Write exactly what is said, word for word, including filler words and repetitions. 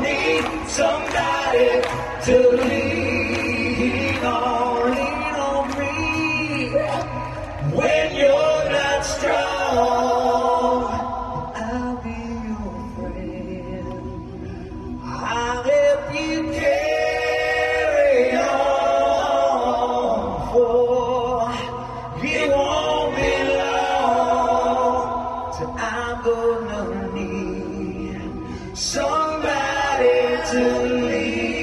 need somebody to lean on, lean on me when you're not strong. I'll be your friend. I'll help you carry on, for you won't be long till I'm gonna need somebody to lean